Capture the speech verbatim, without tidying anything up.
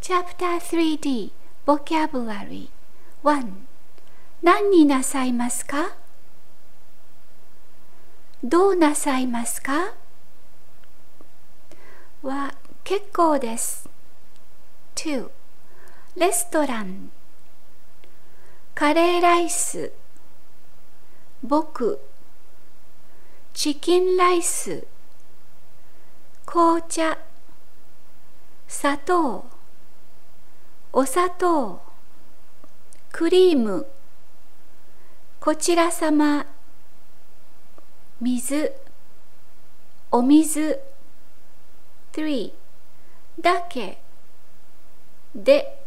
チャプター スリーディー Vocabulary ワン 何になさいますか？どうなさいますか？は結構です。ツー レストラン、カレーライス、僕、チキンライス、紅茶、砂糖、お砂糖、クリーム、こちらさま、水、お水。スリーだけで